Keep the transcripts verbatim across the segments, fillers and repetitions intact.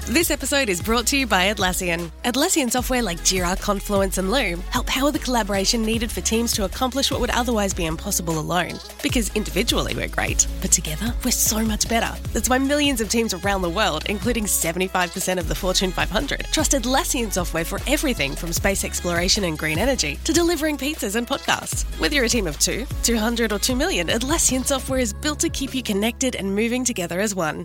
This episode is brought to you by Atlassian. Atlassian software like Jira, Confluence and Loom help power the collaboration needed for teams to accomplish what would otherwise be impossible alone. Because individually we're great, but together we're so much better. That's why millions of teams around the world, including seventy-five percent of the Fortune five hundred, trust Atlassian software for everything from space exploration and green energy to delivering pizzas and podcasts. Whether you're a team of two, two hundred or two million, Atlassian software is built to keep you connected and moving together as one.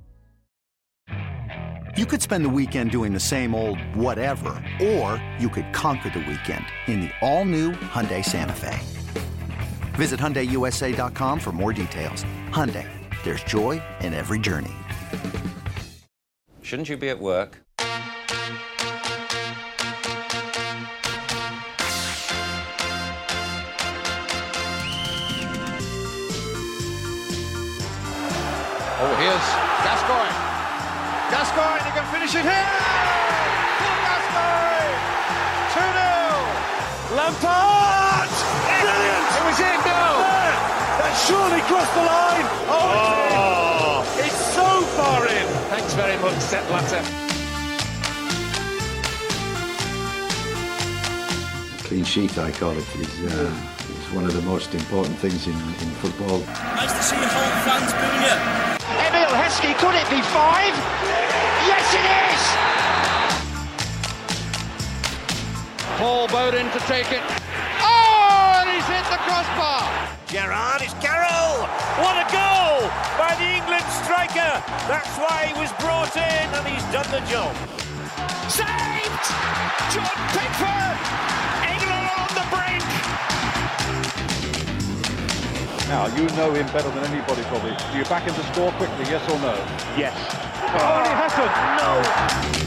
You could spend the weekend doing the same old whatever, or you could conquer the weekend in the all-new Hyundai Santa Fe. Visit Hyundai U S A dot com for more details. Hyundai, there's joy in every journey. Shouldn't you be at work? Oh, here's Gascoigne. Gascoigne, he can finish it here! Paul Gascoigne! two nil! Lampard! Brilliant! It was in, no! That surely crossed the line! Oh, it's in! It's so far in! Thanks very much, Sepp Blatter. Clean sheet, I call it, is, uh, is one of the most important things in, in football. Nice to see home fans booing you. Emil Heskey, could it be five? Yes, it is! Paul Bowden to take it. Oh, and he's hit the crossbar! Gerrard, it's Carroll! What a goal by the England striker! That's why he was brought in and he's done the job. Saved! John Pickford! England on the brink! Now, you know him better than anybody probably. Do you back him to score quickly, yes or no? Yes. Oh, he hasn't! No!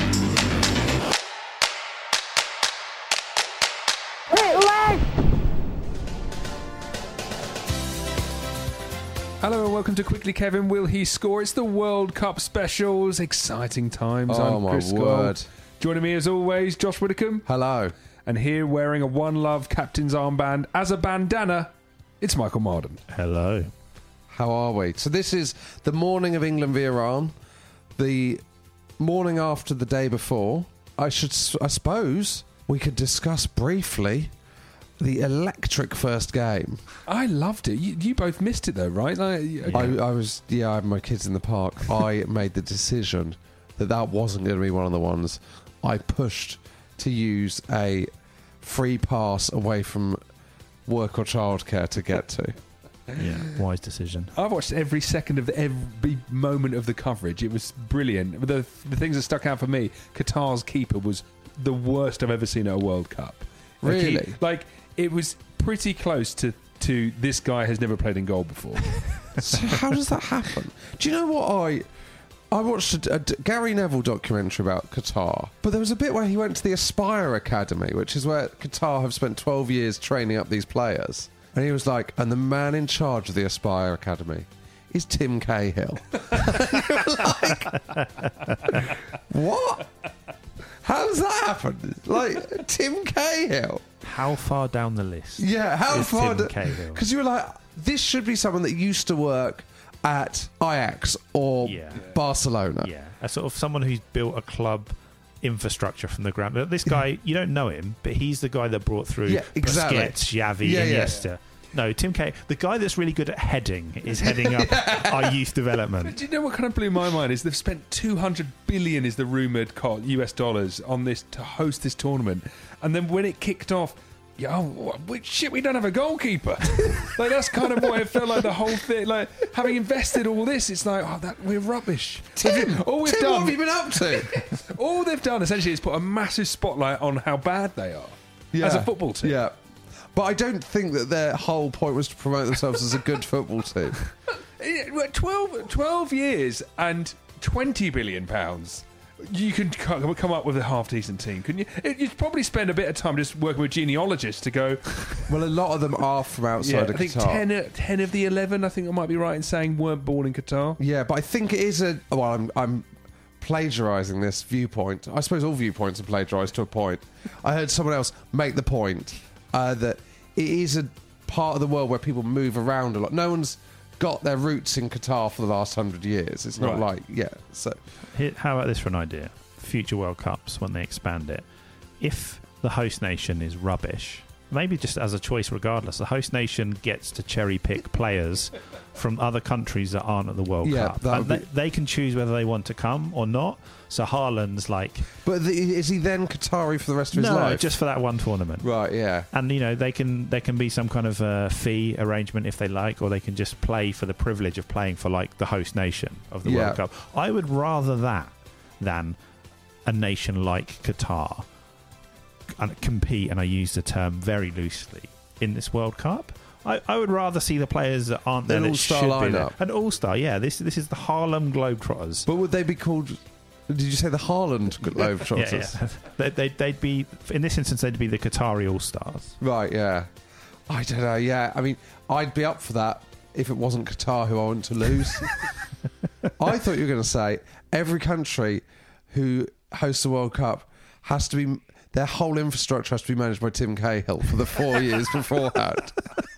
Hello and welcome to Quickly Kevin. Will he score? It's the World Cup specials. Exciting times. Oh, I'm my Chris word. Gold. Joining me as always, Josh Widdicombe. Hello. And here wearing a One Love captain's armband as a bandana, it's Michael Marden. Hello. How are we? So this is the morning of England v Iran, the morning after the day before. I should, I suppose, we could discuss briefly the electric first game. I loved it. You, you both missed it though, right? Like, yeah. I, I was, yeah, I had my kids in the park. I made the decision that that wasn't going to be one of the ones. I pushed to use a free pass away from work or childcare to get to. Yeah, wise decision. I watched every second of the, every moment of the coverage. It was brilliant. The, the things that stuck out for me, Qatar's keeper was the worst I've ever seen at a World Cup. Like Really? He, like, it was pretty close to, to this guy has never played in goal before. So how does that happen? Do you know what I... I watched a, a Gary Neville documentary about Qatar, but there was a bit where he went to the Aspire Academy, which is where Qatar have spent twelve years training up these players. And he was like, and the man in charge of the Aspire Academy is Tim Cahill. Like, what? How does that happen? Like, Tim Cahill. How far down the list? Yeah, how is far? Tim Cahill? Because you were like, this should be someone that used to work at Ajax or Yeah. Barcelona. Yeah, a sort of someone who's built a club infrastructure from the ground. This guy, you don't know him, but he's the guy that brought through Yeah, exactly. Busquets, Xavi, Yeah, yeah. Iniesta. No, Tim Cahill, the guy that's really good at heading, is heading up our youth development. But do you know what kind of blew my mind is they've spent two hundred billion is the rumoured U S dollars on this to host this tournament, and then when it kicked off, yeah, oh, we, shit, we don't have a goalkeeper. Like, that's kind of what it felt like, the whole thing. Like, having invested all this, it's like, oh, that we're rubbish. Tim, all we've Tim, done, what have you been up to? all they've done essentially is put a massive spotlight on how bad they are Yeah. as a football team. Yeah. But I don't think that their whole point was to promote themselves as a good football team. Yeah, well, twelve, twelve years and twenty billion pounds. You can come up with a half-decent team, couldn't you? You'd probably spend a bit of time just working with genealogists to go... Well, a lot of them are from outside yeah, of I think Qatar. ten, ten of the eleven, I think I might be right in saying, weren't born in Qatar. Yeah, but I think it is a... Well, I'm, I'm plagiarising this viewpoint. I suppose all viewpoints are plagiarised to a point. I heard someone else make the point uh, that it is a part of the world where people move around a lot. No one's got their roots in Qatar for the last hundred years. It's not Right. like, yeah. So Here, how about this for an idea? Future World Cups, when they expand it, if the host nation is rubbish, maybe just as a choice regardless, the host nation gets to cherry pick players from other countries that aren't at the World Yeah, Cup. that And would they, be- they can choose whether they want to come or not. So Haaland's like... But the, is he then Qatari for the rest of his no, life? just for that one tournament. Right, yeah. And, you know, they can there can be some kind of uh, fee arrangement if they like, or they can just play for the privilege of playing for, like, the host nation of the Yeah. World Cup. I would rather that than a nation like Qatar and compete, and I use the term very loosely, in this World Cup. I, I would rather see the players that aren't there An that all-star should be there. lineup. An all-star, yeah. This this is the Harlem Globetrotters. But would they be called... Did you say the Haaland Globetrotters? Yeah, yeah. They, they, they'd be, in this instance, they'd be the Qatari all-stars. Right, yeah. I don't know, yeah. I mean, I'd be up for that if it wasn't Qatar who I want to lose. I thought you were going to say every country who hosts the World Cup has to be... Their whole infrastructure has to be managed by Tim Cahill for the four years beforehand.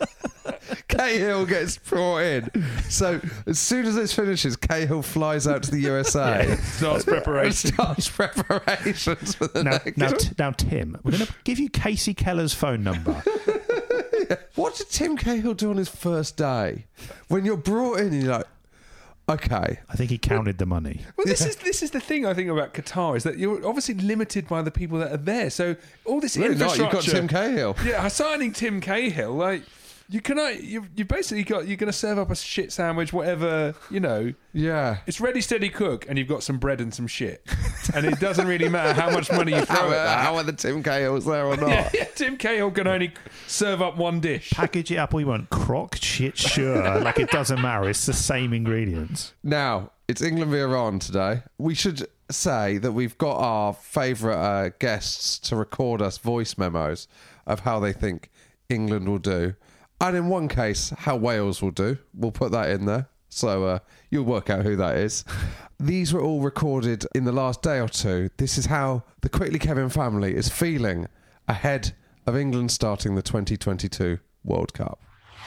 Cahill gets brought in. So as soon as this finishes, Cahill flies out to the U S A. Yeah, starts preparation. Starts preparations for the Now, next... now, t- now, Tim, we're going to give you Casey Keller's phone number. What did Tim Cahill do on his first day? When you're brought in and you're like, okay. I think he counted the money. Well, this is this is the thing I think about Qatar is that you're obviously limited by the people that are there. So all this Really not, infrastructure, you've got Tim Cahill. Yeah, signing Tim Cahill, like you cannot. You you basically got you're going to serve up a shit sandwich, whatever you know. Yeah, it's ready, steady, cook, and you've got some bread and some shit, and it doesn't really matter how much money you throw how, at that. how are the Tim Cahills there or not? Yeah, yeah, Tim Cahill can only serve up one dish. Package it up all you want. Croc, shit, sure. Like, it doesn't matter. It's the same ingredients. Now, it's England v Iran today. We should say that we've got our favourite uh, guests to record us voice memos of how they think England will do. And in one case, how Wales will do. We'll put that in there. So uh, you'll work out who that is. These were all recorded in the last day or two. This is how the Quickly Kevin family is feeling ahead of England starting the twenty twenty-two World Cup.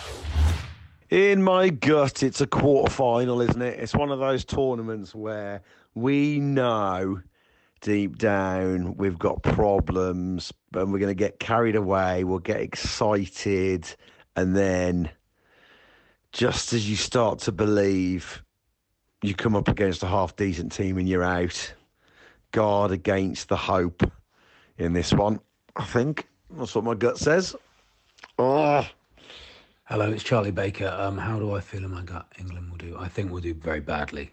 In my gut, it's a quarter-final, isn't it? It's one of those tournaments where we know deep down we've got problems and we're going to get carried away, we'll get excited, and then just as you start to believe, you come up against a half-decent team and you're out. Guard against the hope in this one, I think. That's what my gut says. Oh. Hello, it's Charlie Baker. Um, how do I feel in my gut England will do? I think we'll do very badly.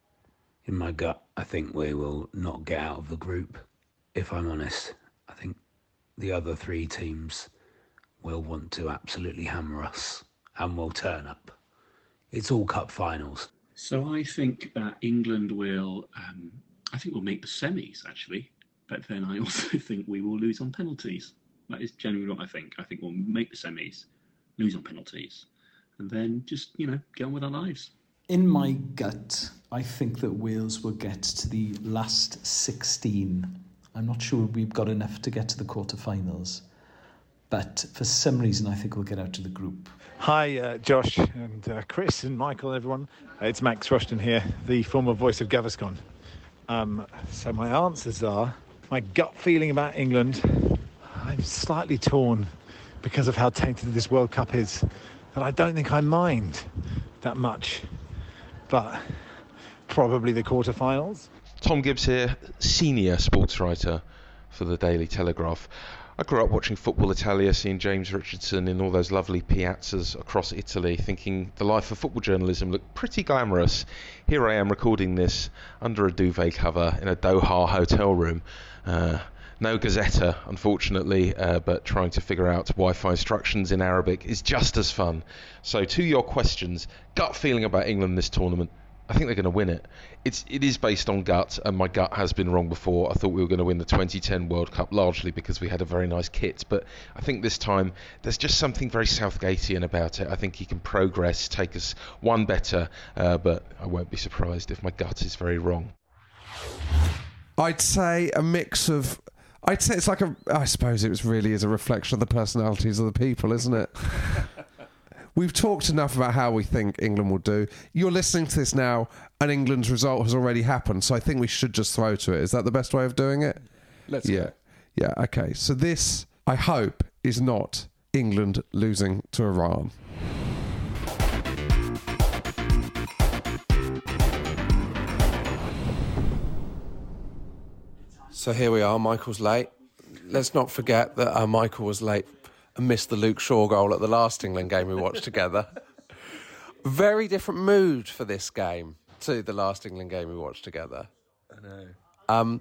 In my gut, I think we will not get out of the group, if I'm honest. I think the other three teams will want to absolutely hammer us and will turn up. It's all cup finals. So I think that England will, um, I think we'll make the semis, actually. But then I also think we will lose on penalties. That is generally what I think. I think we'll make the semis, lose on penalties, and then just, you know, get on with our lives. In my gut, I think that Wales will get to the last sixteen. I'm not sure we've got enough to get to the quarterfinals, but for some reason I think we'll get out of the group. Hi, uh, Josh and uh, Chris and Michael, everyone. Uh, it's Max Rushton here, the former voice of Gaviscon. Um, so my answers are, my gut feeling about England, I'm slightly torn because of how tainted this World Cup is, that I don't think I mind that much. But probably the quarterfinals. Tom Gibbs here, senior sports writer for the Daily Telegraph. I grew up watching Football Italia, seeing James Richardson in all those lovely piazzas across Italy, thinking the life of football journalism looked pretty glamorous. Here I am recording this under a duvet cover in a Doha hotel room. Uh, no Gazzetta, unfortunately, uh, but trying to figure out Wi-Fi instructions in Arabic is just as fun. So to your questions, gut feeling about England this tournament, I think they're going to win it. It's it is based on gut, and my gut has been wrong before. I thought we were going to win the twenty ten World Cup largely because we had a very nice kit, but I think this time there's just something very Southgatean about it. I think he can progress, take us one better, uh, but I won't be surprised if my gut is very wrong. I'd say a mix of... I'd say it's like a... I suppose it was really is a reflection of the personalities of the people, isn't it? We've talked enough about how we think England will do. You're listening to this now, and England's result has already happened, so I think we should just throw to it. Is that the best way of doing it? Let's yeah. go. Yeah, okay. So this, I hope, is not England losing to Iran. So here we are, Michael's late. Let's not forget that uh, Michael was late and missed the Luke Shaw goal at the last England game we watched together. Very different mood for this game to the last England game we watched together. I know. Um,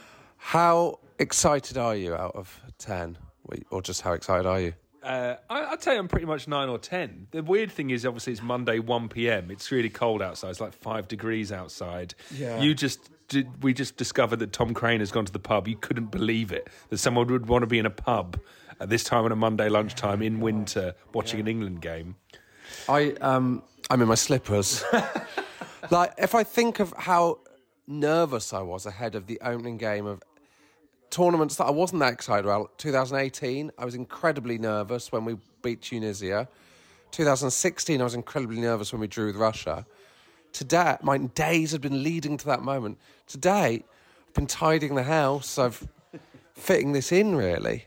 how excited are you out of ten? Or just how excited are you? Uh, I, I'd say I'm pretty much nine or ten. The weird thing is, obviously, it's Monday, one p.m. It's really cold outside. It's like five degrees outside. Yeah. You just... Did, we just discovered that Tom Crane has gone to the pub. You couldn't believe it, that someone would want to be in a pub at this time on a Monday lunchtime in winter watching an England game. I, um, I'm in my slippers. Like, if I think of how nervous I was ahead of the opening game of tournaments that I wasn't that excited about, twenty eighteen, I was incredibly nervous when we beat Tunisia. twenty sixteen, I was incredibly nervous when we drew with Russia. Today, my days had been leading to that moment. Today, I've been tidying the house. I've fitting this in, really.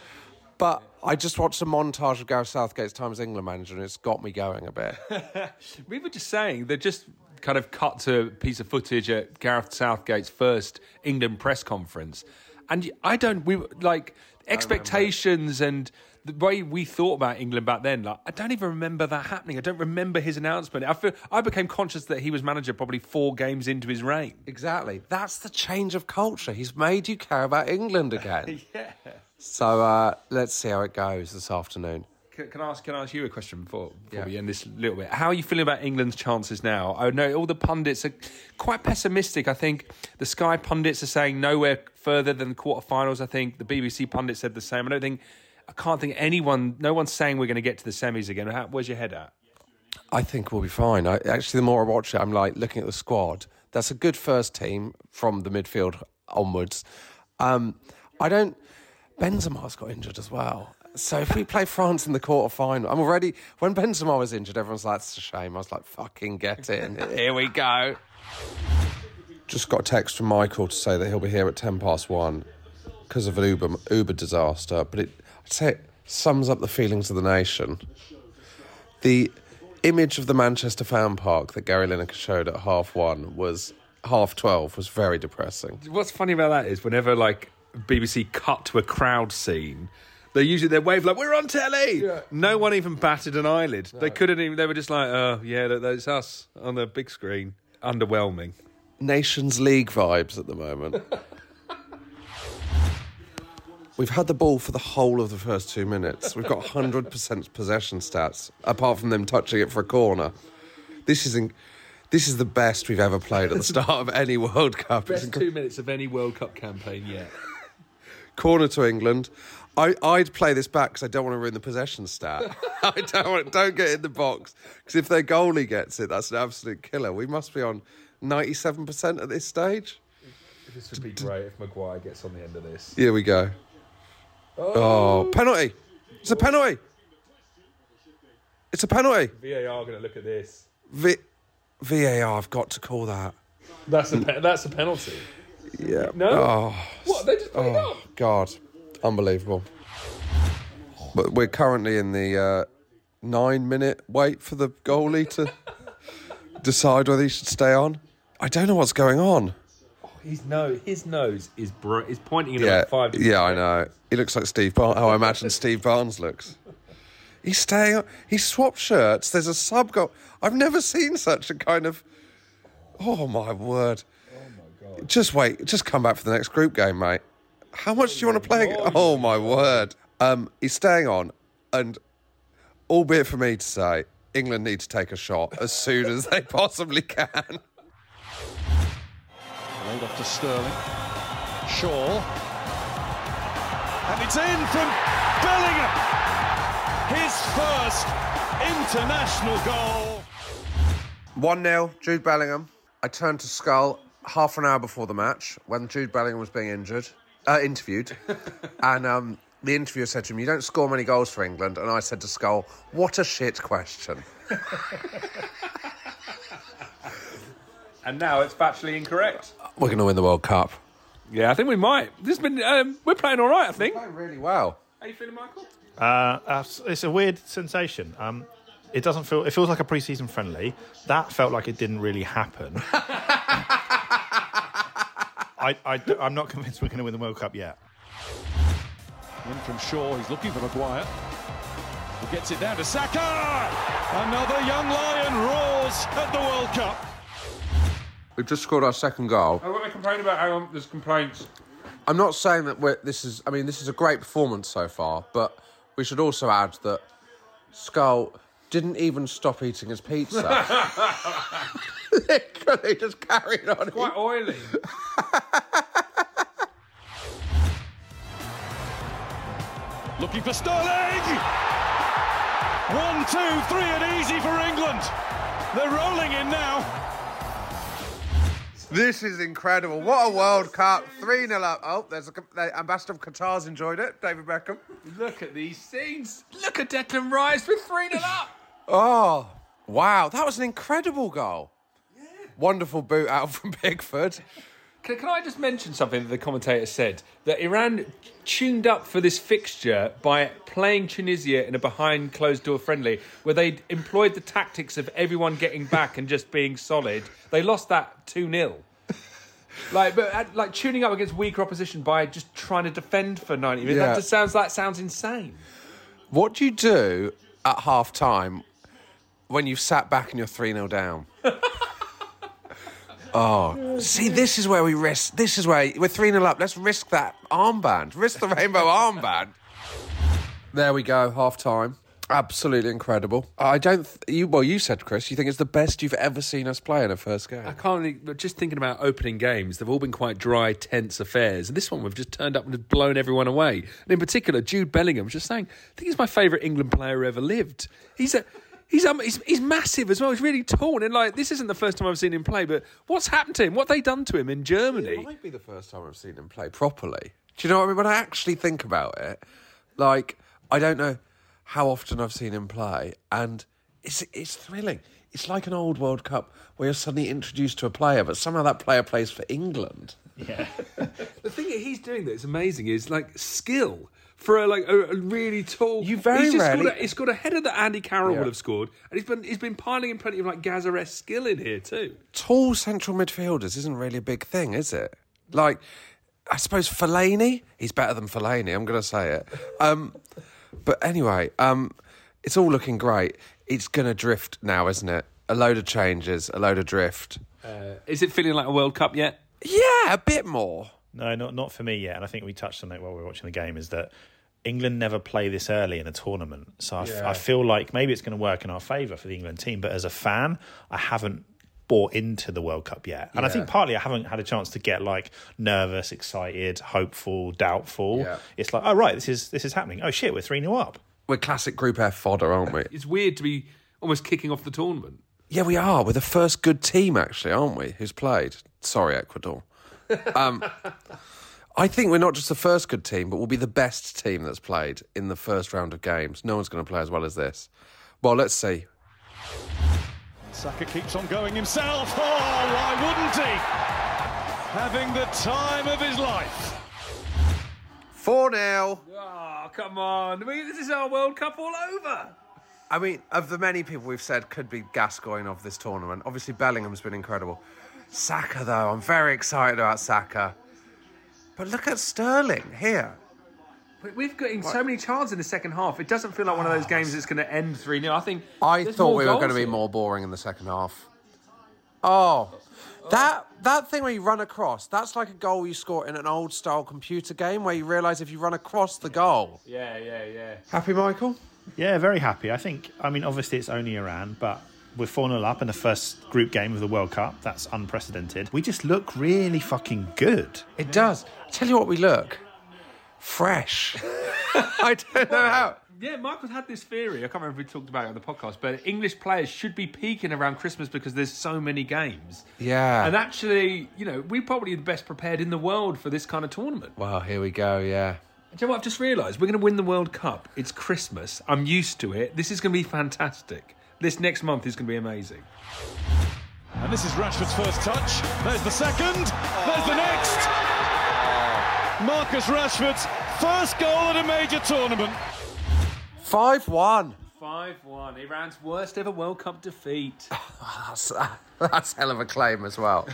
But I just watched a montage of Gareth Southgate's time as England manager, and it's got me going a bit. We were just saying, they just kind of cut to a piece of footage at Gareth Southgate's first England press conference. And I don't, we like, expectations and the way we thought about England back then, like, I don't even remember that happening. I don't remember his announcement. I feel I became conscious that he was manager probably four games into his reign. Exactly. That's the change of culture. He's made you care about England again. Yeah. So uh, let's see how it goes this afternoon. Can, can I ask? Can I ask you a question before, before Yeah. we end this little bit? How are you feeling about England's chances now? I know all the pundits are quite pessimistic. I think the Sky pundits are saying nowhere further than the quarterfinals. I think the B B C pundits said the same. I don't think. I can't think anyone. No one's saying we're going to get to the semis again. How, where's your head at? I think we'll be fine. I, actually, the more I watch it, I'm like looking at the squad. That's a good first team from the midfield onwards. Um, I don't. Benzema's got injured as well. So if we play France in the quarter final, I'm already. When Benzema was injured, everyone's like, "It's a shame." I was like, "Fucking get in." Here we go. Just got a text from Michael to say that he'll be here at ten past one because of an Uber Uber disaster. But it, I'd say it sums up the feelings of the nation. The image of the Manchester fan park that Gary Lineker showed at half one was half twelve was very depressing. What's funny about that is whenever like B B C cut to a crowd scene, they usually they wave like we're on telly. Yeah. No one even batted an eyelid. No. They couldn't even. They were just like, oh yeah, that, that's us on the big screen. Underwhelming. Nations League vibes at the moment. We've had the ball for the whole of the first two minutes. We've got one hundred percent possession stats, apart from them touching it for a corner. This is in, this is the best we've ever played at the start of any World Cup. Best two minutes of any World Cup campaign yet. Corner to England. I, I'd play this back because I don't want to ruin the possession stat. I don't want, don't get in the box, because if their goalie gets it, that's an absolute killer. We must be on ninety-seven percent at this stage. This would be great if Maguire gets on the end of this. Here we go. Oh, oh penalty. It's a penalty. It's a penalty. V A R are going to look at this. V- VAR, I've got to call that. That's a pe- that's a penalty. Yeah. No? Oh, what? They just put oh, it up? God. Unbelievable. But we're currently in the uh, nine-minute wait for the goalie to decide whether he should stay on. I don't know what's going on. Oh, his nose, his nose is br- is pointing in Yeah, about five. yeah, I know. He looks like Steve Barnes. How I imagine Steve Barnes looks. He's staying. He swapped shirts. There's a sub goal. I've never seen such a kind of. Oh my word! Oh my God! Just wait. Just come back for the next group game, mate. How much do you want to play? Oh my word! Um, he's staying on, and albeit for me to say, England need to take a shot as soon as they possibly can. Laid off to Sterling. Shaw. And it's in from Bellingham. His first international goal. one nil, Jude Bellingham. I turned to Skull half an hour before the match when Jude Bellingham was being injured, uh, interviewed. and um, the interviewer said to him, you don't score many goals for England. And I said to Skull, what a shit question. And now it's factually incorrect. We're going to win the World Cup. Yeah, I think we might. This has been, um, we're playing all right, I think. We're playing really well. How you feeling, Michael? Uh, it's a weird sensation. Um, it doesn't feel. It feels like a pre-season friendly. That felt like it didn't really happen. I, I, I'm not convinced we're going to win the World Cup yet. In from Shaw, he's looking for Maguire. He gets it down to Saka. Another young lion roars at the World Cup. We've just scored our second goal. Oh, what are they complaining about? Hang on, there's complaints. I'm not saying that we're, this is... I mean, this is a great performance so far, but we should also add that Skull didn't even stop eating his pizza. Literally just carried on. It's quite oily. Looking for Sterling! One, two, three, and easy for England. They're rolling in now. This is incredible. What a World Cup. three nil up. Oh, there's a, the ambassador of Qatar's enjoyed it, David Beckham. Look at these scenes. Look at Declan Rice with three nil up. Oh, wow. That was an incredible goal. Yeah. Wonderful boot out from Pickford. Can, can I just mention something that the commentator said? That Iran tuned up for this fixture by playing Tunisia in a behind closed door friendly where they employed the tactics of everyone getting back and just being solid. They lost that two nil. Like, but like tuning up against weaker opposition by just trying to defend for ninety minutes. Yeah. That just sounds like sounds insane. What do you do at half time when you've sat back and you're three nil down? Oh, see, this is where we risk. This is where we're three nil up. Let's risk that armband. Risk the rainbow armband. There we go, half time. Absolutely incredible. I don't. Th- you well, you said, Chris, you think it's the best you've ever seen us play in a first game. I can't. But just thinking about opening games, they've all been quite dry, tense affairs. And this one, we've just turned up and just blown everyone away. And in particular, Jude Bellingham was just saying, I think he's my favourite England player who ever lived. He's a. He's, um, he's he's massive as well. He's really tall. And like, this isn't the first time I've seen him play, but what's happened to him? What have they done to him in Germany? It might be the first time I've seen him play properly. Do you know what I mean? When I actually think about it, like, I don't know how often I've seen him play, and it's it's thrilling. It's like an old World Cup where you're suddenly introduced to a player, but somehow that player plays for England. Yeah. The thing that he's doing that is amazing is like skill. For a, like a, a really tall, you very he's just rarely. Scored a, he's got a header that Andy Carroll Yeah. would have scored, and he's been he's been piling in plenty of like Gazares skill in here too. Tall central midfielders isn't really a big thing, is it? Like, I suppose Fellaini, he's better than Fellaini. I'm going to say it. Um, but anyway, um, it's all looking great. It's going to drift now, isn't it? A load of changes, a load of drift. Uh, is it feeling like a World Cup yet? Yeah, a bit more. No, not not for me yet. And I think we touched on it while we were watching the game, is that England never play this early in a tournament. So I, f- Yeah. I feel like maybe it's going to work in our favour for the England team. But as a fan, I haven't bought into the World Cup yet. And I Yeah. think partly I haven't had a chance to get like nervous, excited, hopeful, doubtful. Yeah. It's like, oh, right, this is this is happening. Oh, shit, we're three nil up. We're classic Group F fodder, aren't we? It's weird to be almost kicking off the tournament. Yeah, we are. We're the first good team, actually, aren't we, who's played? Sorry, Ecuador. Um, I think we're not just the first good team, but we'll be the best team that's played in the first round of games. No one's going to play as well as this. Well, let's see. Saka keeps on going himself. Oh, why wouldn't he? Having the time of his life. four nil. Oh, come on. I mean, this is our World Cup all over. I mean, of the many people we've said could be Gascoigne of this tournament, obviously Bellingham's been incredible. Saka, though, I'm very excited about Saka. But look at Sterling here. But we've got in so many chances in the second half. It doesn't feel like one of those games that's going to end three nil. I think I there's thought more we were goals going to be here. more boring in the second half. Oh, that that thing where you run across, that's like a goal you score in an old-style computer game where you realise if you run across the goal. Yeah, yeah, yeah. Happy, Michael? Yeah, very happy. I think, I mean, obviously it's only Iran, but we're four nil up in the first group game of the World Cup. That's unprecedented. We just look really fucking good. It does. I tell you what, we look fresh. I don't know how. Yeah, Michael's had this theory. I can't remember if we talked about it on the podcast, but English players should be peaking around Christmas because there's so many games. Yeah. And actually, you know, we're probably the best prepared in the world for this kind of tournament. Well, here we go, yeah. Do you know what I've just realised? We're going to win the World Cup. It's Christmas. I'm used to it. This is going to be fantastic. This next month is going to be amazing. And this is Rashford's first touch. There's the second. There's the next. Marcus Rashford's first goal at a major tournament. five one. five one. Iran's worst ever World Cup defeat. that's, that's hell of a claim as well.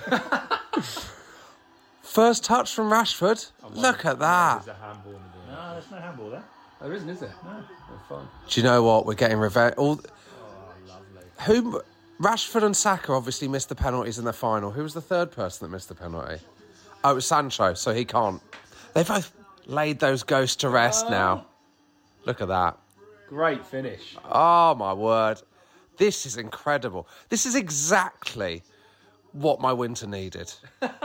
First touch from Rashford. Look at that. No, there's no handball there. There isn't, is there? No. Oh, fun. Do you know what? We're getting revenge. All... Oh, lovely. Who... Rashford and Saka obviously missed the penalties in the final. Who was the third person that missed the penalty? Oh, it was Sancho, so he can't. They've both laid those ghosts to rest oh. now. Look at that. Great finish. Oh, my word. This is incredible. This is exactly what my winter needed.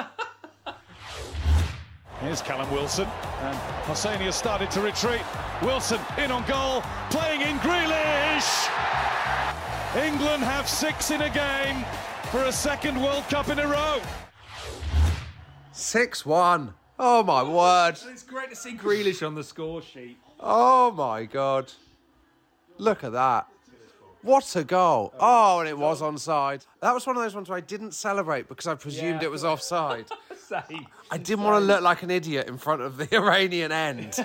Here's Callum Wilson, and Hosseini has started to retreat. Wilson in on goal, playing in Grealish! England have six in a game for a second World Cup in a row. six one. Oh, my word. It's great to see Grealish on the score sheet. Oh, my God. Look at that. What a goal. Oh, and it was onside. That was one of those ones where I didn't celebrate because I presumed yeah. it was offside. Same. I didn't Same. want to look like an idiot in front of the Iranian end.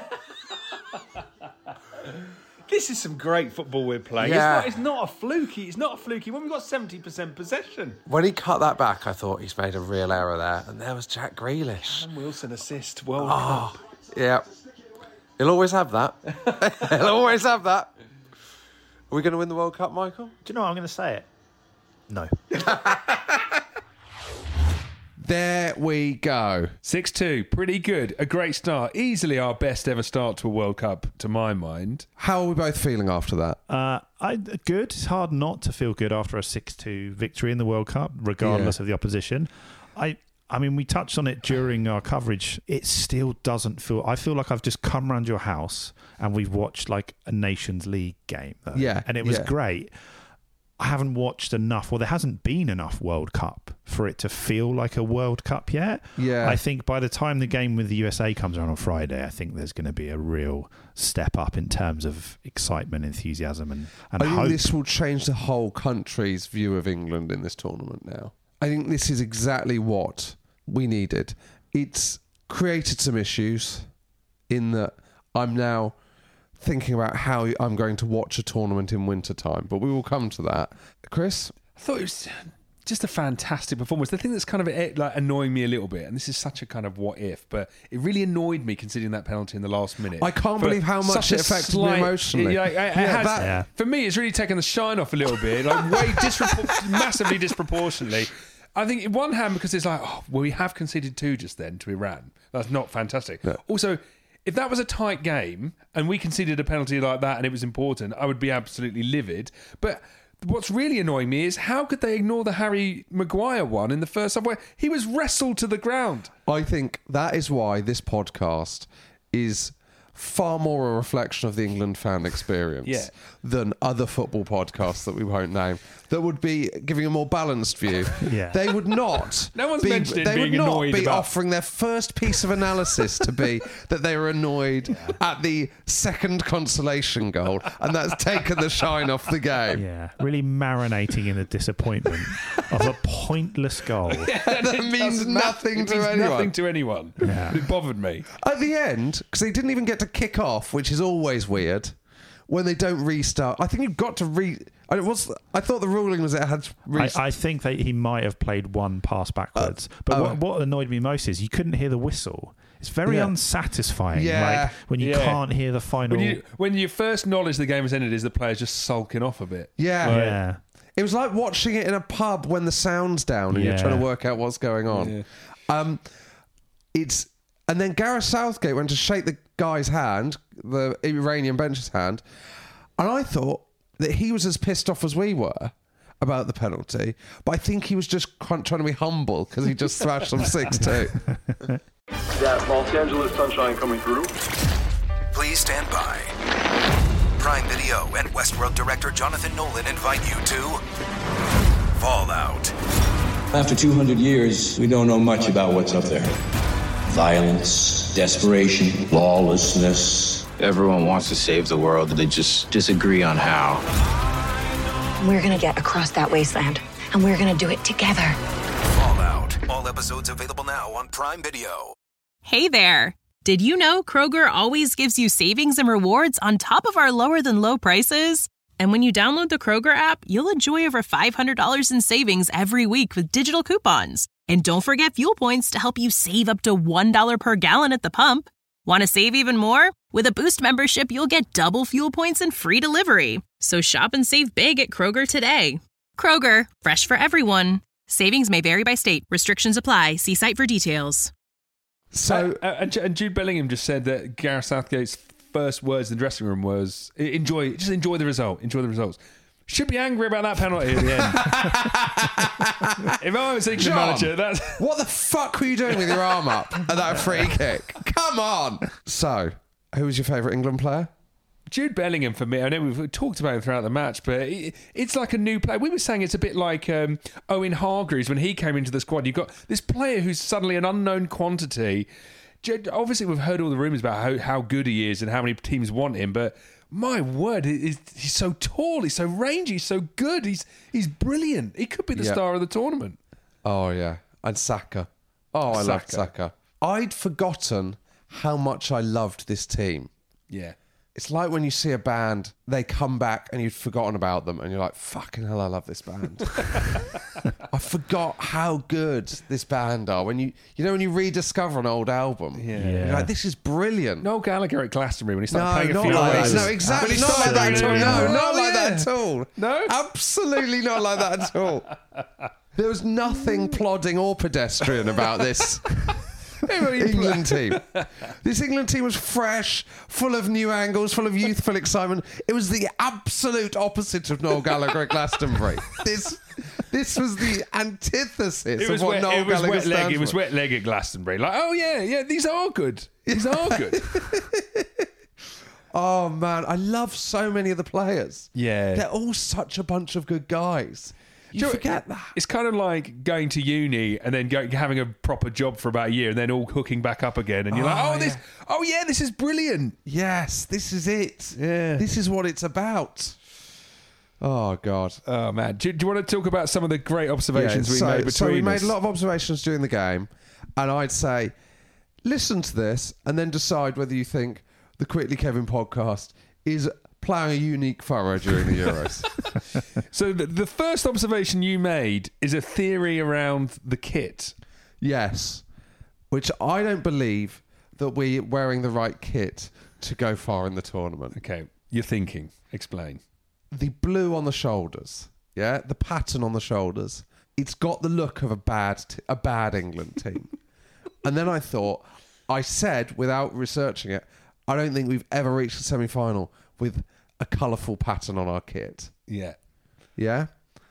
This is some great football we're playing. Yeah. It's, not, it's not a fluky. It's not a fluky when we've got seventy percent possession. When he cut that back, I thought he's made a real error there. And there was Jack Grealish. Callum Wilson assist, World oh, Cup. Yeah. He'll always have that. He'll always have that. Are we going to win the World Cup, Michael? Do you know what I'm going to say it? No. There we go. six two, pretty good. A great start. Easily our best ever start to a World Cup, to my mind. How are we both feeling after that? Uh, I, good. It's hard not to feel good after a six two victory in the World Cup, regardless yeah. of the opposition. I I mean, we touched on it during our coverage. It still doesn't feel... I feel like I've just come around your house and we've watched like a Nations League game. Though. Yeah. And it was yeah. great. I haven't watched enough, well, there hasn't been enough World Cup for it to feel like a World Cup yet. Yeah. I think by the time the game with the U S A comes around on Friday, I think there's going to be a real step up in terms of excitement, enthusiasm, and, and I hope. think this will change the whole country's view of England in this tournament now. I think this is exactly what we needed. It's created some issues in that I'm now thinking about how I'm going to watch a tournament in winter time, but we will come to that. Chris? I thought it was just a fantastic performance. The thing that's kind of like annoying me a little bit, and this is such a kind of what if, but it really annoyed me considering that penalty in the last minute. I can't For believe how much it affected slight, me emotionally. It, it, it yeah, has, that, yeah. For me, it's really taken the shine off a little bit, like way dispropor- massively disproportionately. I think, in one hand, because it's like, oh, well, we have conceded two just then to Iran. That's not fantastic. No. Also, if that was a tight game and we conceded a penalty like that and it was important, I would be absolutely livid. But what's really annoying me is how could they ignore the Harry Maguire one in the first half where he was wrestled to the ground? I think that is why this podcast is far more a reflection of the England fan experience yeah. than other football podcasts that we won't name that would be giving a more balanced view. yeah. They would not no one's be, mentioned they being would not annoyed be about... offering their first piece of analysis to be that they were annoyed yeah. at the second consolation goal, and that's taken the shine off the game. Yeah, really marinating in the disappointment of a pointless goal. Yeah, that means nothing it to means anyone. Nothing to anyone. Yeah. It bothered me. At the end, because they didn't even get to kick off, which is always weird, when they don't restart. I think you've got to re... I, was, I thought the ruling was it had... Rest- I, I think that he might have played one pass backwards. Uh, but uh, what, what annoyed me most is you couldn't hear the whistle. It's very yeah. unsatisfying. Yeah. Like when you yeah. can't hear the final... When you, when you first knowledge the game has ended is the players just sulking off a bit. Yeah. Right. Yeah. It was like watching it in a pub when the sound's down and yeah. you're trying to work out what's going on. Yeah. Um, it's... And then Gareth Southgate went to shake the guy's hand, the Iranian bench's hand, and I thought that he was as pissed off as we were about the penalty, but I think he was just trying to be humble because he just thrashed them six two. That Los Angeles sunshine coming through. Please stand by. Prime Video and Westworld director Jonathan Nolan invite you to Fallout. After two hundred years, we don't know much about what's up there. Violence, desperation, lawlessness. Everyone wants to save the world, they just disagree on how. We're gonna get across that wasteland, and we're gonna do it together. Fallout. All episodes available now on Prime Video. Hey there. Did you know Kroger always gives you savings and rewards on top of our lower than low prices? And when you download the Kroger app, you'll enjoy over five hundred dollars in savings every week with digital coupons. And don't forget fuel points to help you save up to one dollar per gallon at the pump. Want to save even more? With a Boost membership, you'll get double fuel points and free delivery. So shop and save big at Kroger today. Kroger, fresh for everyone. Savings may vary by state. Restrictions apply. See site for details. So, uh, and, and Jude Bellingham just said that Gareth Southgate's first words in the dressing room was enjoy, just enjoy the result, enjoy the results. Should be angry about that penalty at the end. If I was England John, manager, that's what the fuck were you doing with your arm up at that free kick? Come on. So, who was your favourite England player? Jude Bellingham for me. I know we've talked about him throughout the match, but it, it's like a new player. We were saying it's a bit like um, Owen Hargreaves when he came into the squad. You've got this player who's suddenly an unknown quantity. Obviously, we've heard all the rumours about how, how good he is and how many teams want him, but my word, he's, he's so tall, he's so rangy, he's so good, he's he's brilliant. He could be the Yeah. star of the tournament. Oh, yeah. And Saka. Oh, I Saka. loved Saka. I'd forgotten how much I loved this team. Yeah. It's like when you see a band, they come back and you've forgotten about them and you're like, fucking hell, I love this band. I forgot how good this band are. When you you know, when you rediscover an old album, Yeah. you're like, this is brilliant. Noel Gallagher at Glastonbury when he started No, playing a not few like hours. that. No, exactly When he not like started that at all. doing it. No, Oh, not like yeah. that at all. No? Absolutely not like that at all. There was nothing plodding or pedestrian about this England team. This England team was fresh, full of new angles, full of youthful excitement. It was the absolute opposite of Noel Gallagher at Glastonbury. This this was the antithesis It of was, what wet, Noel it was Gallagher wet leg. stands It was for. wet leg at Glastonbury. Like, oh yeah, yeah, these are good. These are good. Oh man, I love so many of the players. Yeah. They're all such a bunch of good guys. You Do forget that. It's kind of like going to uni and then go, having a proper job for about a year and then all hooking back up again. And you're like, Oh, oh, this, oh yeah, this is brilliant. Yes, this is it. Yeah. This is what it's about. Oh, God. Oh, man. Do, do you want to talk about some of the great observations Yeah, we so, made between So we made us? a lot of observations during the game, and I'd say, listen to this and then decide whether you think the Quickly Kevin podcast is ploughing a unique furrow during the Euros. So the, the first observation you made is a theory around the kit. Yes, which I don't believe that we're wearing the right kit to go far in the tournament. Okay, you're thinking. Explain. The blue on the shoulders, yeah, the pattern on the shoulders. It's got the look of a bad, t- a bad England team. And then I thought, I said without researching it, I don't think we've ever reached a semi-final with a colourful pattern on our kit. Yeah. Yeah.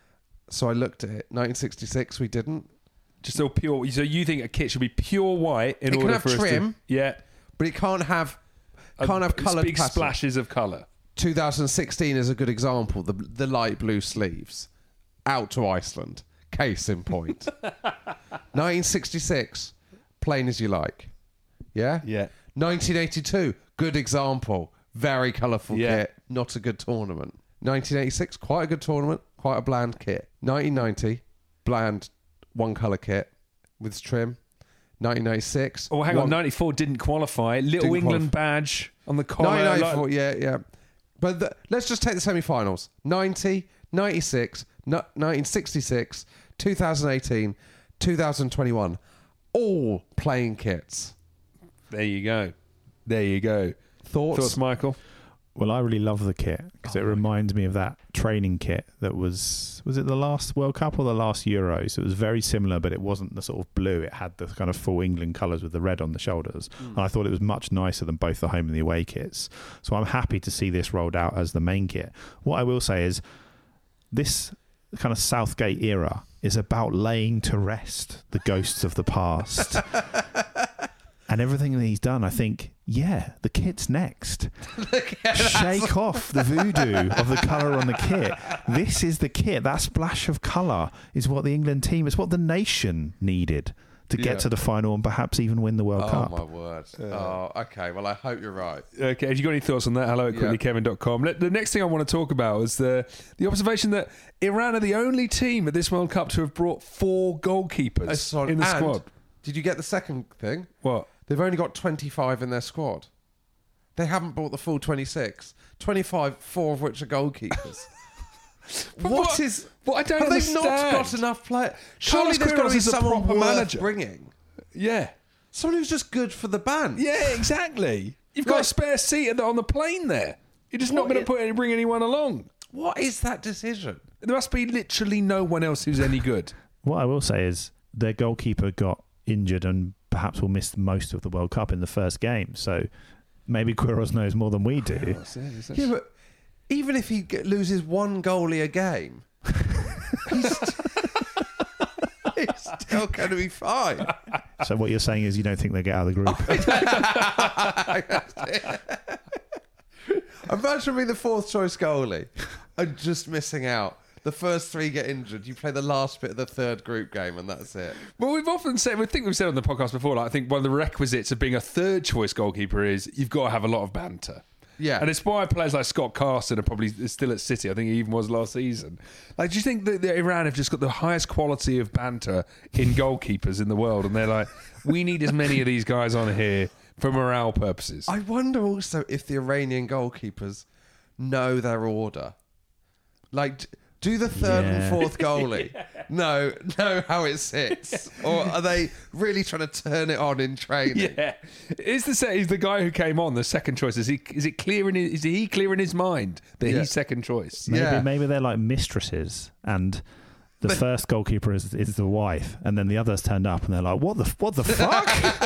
So I looked at it. nineteen sixty-six, we didn't. Just all pure. So you think a kit should be pure white in It can order have for us trim, to... Yeah. but it can't have A- can't have coloured big pattern. splashes of colour. twenty sixteen is a good example. The the light blue sleeves, out to Iceland. Case in point. nineteen sixty-six, plain as you like. Yeah. Yeah. nineteen eighty-two, good example. Very colourful Yeah. kit. Not a good tournament. nineteen eighty-six, quite a good tournament. Quite a bland kit. nineteen ninety, bland one colour kit with trim. nineteen ninety-six. Oh, hang one, on. ninety-four didn't qualify. Little Didn't England qualify. badge on the collar. nineteen like- ninety-four, yeah, yeah. But the, let's just take the semi-finals. ninety, ninety-six, no, nineteen sixty-six, two thousand eighteen, two thousand twenty-one. All playing kits. There you go. There you go. Thoughts? Thoughts, Michael? Well, I really love the kit because it reminds me of that training kit that was, was it the last World Cup or the last Euros? It was very similar, but it wasn't the sort of blue. It had the kind of full England colours with the red on the shoulders. Mm. And I thought it was much nicer than both the home and the away kits. So I'm happy to see this rolled out as the main kit. What I will say is this kind of Southgate era is about laying to rest the ghosts of the past. And everything that he's done, I think, yeah, the kit's next. Shake off the voodoo of the colour on the kit. This is the kit. That splash of colour is what the England team, it's what the nation needed to get Yeah. to the final and perhaps even win the World Oh, Cup. my word. Oh, okay. Well, I hope you're right. Okay, have you got any thoughts on that? Hello at Yeah. quickly kevin dot com. The next thing I want to talk about is the the observation that Iran are the only team at this World Cup to have brought four goalkeepers So- in the and squad. Did you get the second thing? What? They've only got twenty-five in their squad. They haven't brought the full twenty-six. twenty-five, four of which are goalkeepers. But what what- is... what I don't have understand. they not got enough players? Surely Carlos there's got to Queiroz be is a someone proper worth manager. bringing. Yeah. Someone who's just good for the band. Yeah, exactly. You've got a spare seat at the- on the plane there. You're just not What going is- to put any, bring anyone along. What is that decision? There must be literally no one else who's any good. What I will say is their goalkeeper got injured and perhaps will miss most of the World Cup in the first game. So maybe Queiroz knows more than we do. Yeah, but even if he g- loses one goalie a game, he's, he's still going to be fine. So what you're saying is you don't think they'll get out of the group? Imagine being the fourth choice goalie and just missing out. The first three get injured. You play the last bit of the third group game, and that's it. Well, we've often said, we think we've said on the podcast before, like, I think one of the requisites of being a third choice goalkeeper is you've got to have a lot of banter. Yeah. And it's why players like Scott Carson are probably still at City. I think he even was last season. Like, do you think that, that Iran have just got the highest quality of banter in goalkeepers in the world? And they're like, we need as many of these guys on here for morale purposes. I wonder also if the Iranian goalkeepers know their order. Like, d- do the third Yeah. and fourth goalie know, know how it sits? Or are they really trying to turn it on in training? Yeah, is the se- is the guy who came on the second choice? Is he is it clear in his, is he clear in his mind that Yeah. he's second choice? Maybe Yeah. maybe they're like mistresses and the But- first goalkeeper is, is the wife and then the others turned up and they're like, what the what the fuck?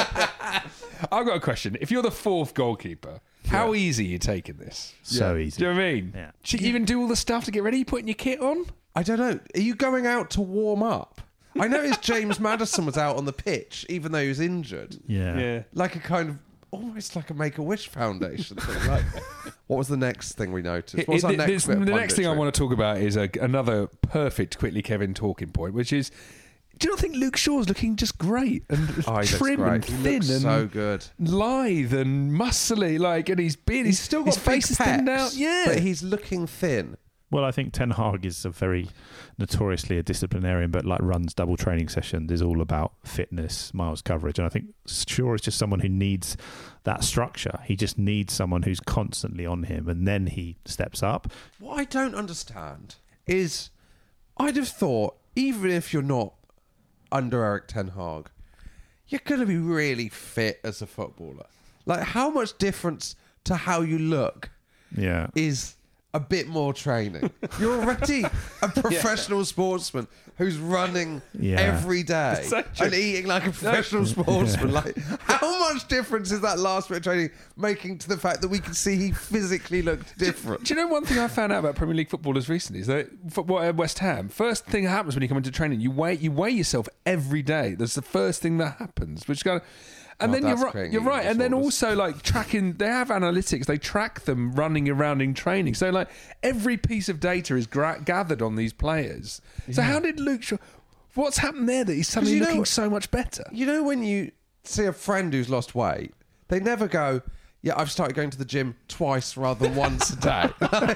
I've got a question. If you're the fourth goalkeeper, how easy are you taking this? So Yeah. easy. Do you know what I mean? Yeah. Do you even do all the stuff to get ready? You putting your kit on? I don't know. Are you going out to warm up? I noticed James Maddison was out on the pitch, even though he was injured. Yeah. Like a kind of, almost like a Make-A-Wish Foundation thing. Like, what was the next thing we noticed? What's It- our it- next this- bit of the next thing I punditry? want to talk about is a, another perfect Quickly Kevin talking point, which is, do you not think Luke Shaw's looking just great and Oh, he looks trim great. and He thin looks and so good. lithe and muscly, like, and he's beard, He's still got his face big is thinned pecs, out. Yeah, but he's looking thin. Well, I think Ten Hag is a very notoriously a disciplinarian, but like runs double training sessions, is all about fitness, miles coverage. And I think Shaw is just someone who needs that structure. He just needs someone who's constantly on him, and then he steps up. What I don't understand is, I'd have thought, even if you're not under Eric Ten Hag, you're going to be really fit as a footballer. Like, how much difference to how you look Yeah. is a bit more training? You're already a professional sportsman who's running Yeah. every day So true. and eating like a professional sportsman. Like, how much difference is that last bit of training making to the fact that we can see he physically looked different? Do you know one thing I found out about Premier League footballers recently is that football at West Ham, first thing that happens when you come into training, you weigh you weigh yourself every day. That's the first thing that happens, which kind of. And Oh, then you're that's right. creating You're eating right. And then disorders. also like tracking. They have analytics. They track them running around in training. So like every piece of data is gra- gathered on these players. So how did Luke Shaw? What's happened there that he's suddenly you know- looking so much better? You know when you see a friend who's lost weight, they never go, yeah, I've started going to the gym twice rather than once a day.